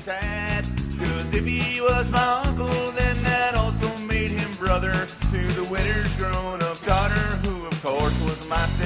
sad. Cause if he was my uncle, then that also made him brother to the widow's grown-up daughter, who of course was my